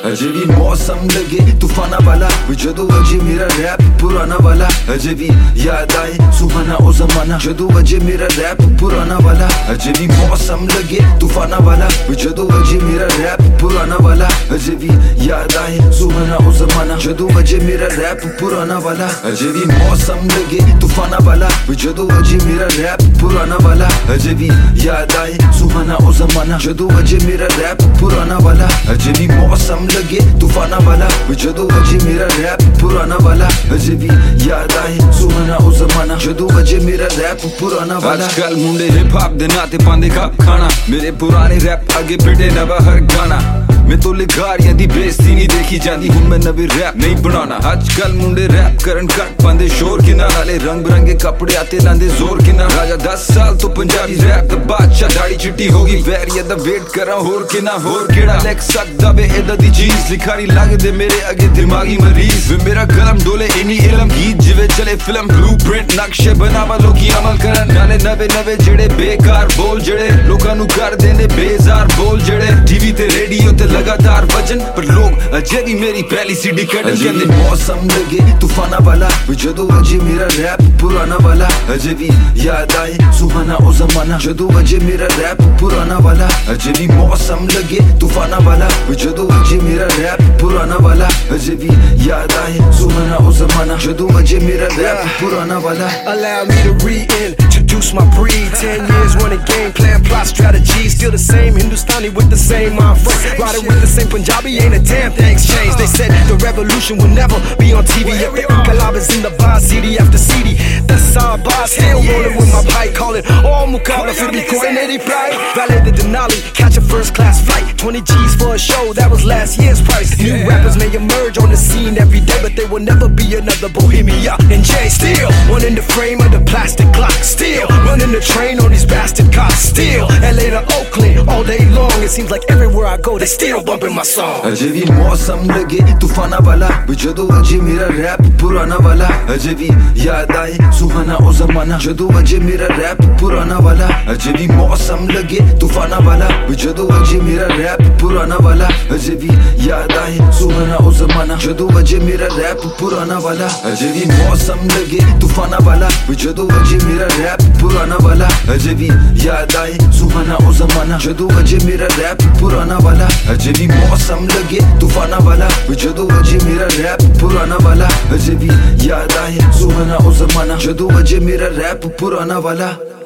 अजे भी मौसम लगे तूफाना वाला, जदों अजे मेरा रैप पुराना वाला, अजे भी याद आए सुहाना ओ जमाना, जदों अजे मेरा रैप पुराना वाला, अजे भी मौसम लगे तूफाना वाला, जदों अजे मेरा रैप पुराना वाला, अजे भी याद आए सुहाना ओ जमाना, जदों अजे मेरा रैप पुराना वाला, अजे भी मौसम लगे तूफाना वाला, जदों अजे मेरा रैप पुराना वाला, अजे भी याद आए सुहाना ओ जमाना, जदों अजे मेरा रैप पुराना वाला, अजे भी मौसम लगे तूफाना वाला, जदों अजे मेरा रैप पुराना वाला, अजे भी याद आए सुहाना ओ जमाना, जदों अजे मेरा रैप पुराना वाला। आजकल मुंडे हिप हॉप दे नाते पांदे कप खाना, मेरे पुराने रैप आगे पिटे नवा हर गाना, मैं तो लिखारियां दी बेइज्जती नहीं देखी जाती, हुण मैं नवे रैप नहीं बनाना। आजकल मुंडे रैप करन कट पांदे शोर किना, नाले रंग बिरंगे कपड़े आते लांदे जोर किना, राजा 10 साल तो पंजाबी रैप दा बादशाह, दाढ़ी चिट्टी होगी वैरिया दा वेट करा होर किना, होर केड़ा लिख सकदा वे एदा दी चीज, लिखारी लगदे मेरे अगे दिमागी मरीज, वे मेरा कलम डोले इन्नी इलम गीत जिवे चले फिल्म, ब्लूप्रिंट नक्शे बनावा लोकी अमल करन, नाले नवे नवे जेड़े बेकार बोल जेड़े लोकां नू कर देंदे बेजार बोल, जेड़े टीवी ते रेडियो ते लगातार वजन, पर लोग अजे भी मेरी पहली सीडी कटन कहंदे। मौसम लगे तूफाना वाला, जदों अजे मेरा रैप पुराना वाला, अजे भी याद आए सुहाना ओ जमाना, जदों अजे मेरा रैप पुराना वाला, अजे भी मौसम लगे तूफाना वाला, जदों अजे मेरा रैप पुराना वाला, अजे भी याद आए सुहाना ओ जमाना, जदों अजे मेरा रैप पुराना वाला। Allow me to reintroduce my breed. 10 years running game plan, plot strategy, still the same Hindustani with the same mind frame, riding with the same Punjabi, ain't a damn thing's changed. They said the revolution will never be on TV, yet the inqilab is in the vibe, CD after CD. That's our boss, still rolling with my bike, calling all mukabla for the coin 80 pride. Valet the Denali, catch a first class flight, 20 G's for a show, that was last year's price. New rappers may emerge on the scene every day, but they will never be another Bohemia and Jay. Still one in the frame of the plastic clock, still running the train on these bastard cops, still LA to Oakland all day long, it seems like everywhere I go they still bumping my song. अजे भी मौसम लगे तूफाना वाला, जदों अजे मेरा rap पुराना वाला, अजे भी याद आए सुहाना ओ जमाना, जदों अजे मेरा रैप पुराना वाला, अजे भी मौसम लगे तूफाना वाला, जदों अजे मेरा रैप पुराना वाला, अजे भी याद आए सुहाना ओ जमाना, जदों अजे मेरा रैप पुराना वाला, अजे भी मौसम लगे तूफाना वाला, जदों अजे मेरा रैप पुराना वाला, अजे भी याद आए सुहाना ओ जमाना, जदों अजे मेरा रैप पुराना वाला, अजे भी मौसम लगे तूफाना वाला, जदों अजे मेरा रैप पुराना वाला, अजे भी याद आए सुहाना ओ जमाना, जदों अजे मेरा रैप पुराना वाला।